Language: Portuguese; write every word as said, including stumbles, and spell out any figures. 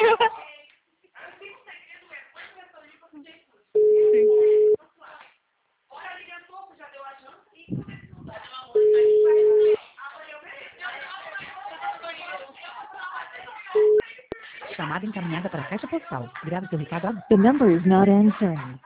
Chamada encaminhada para a caixa postal. Grave seu recado. The number is not answering.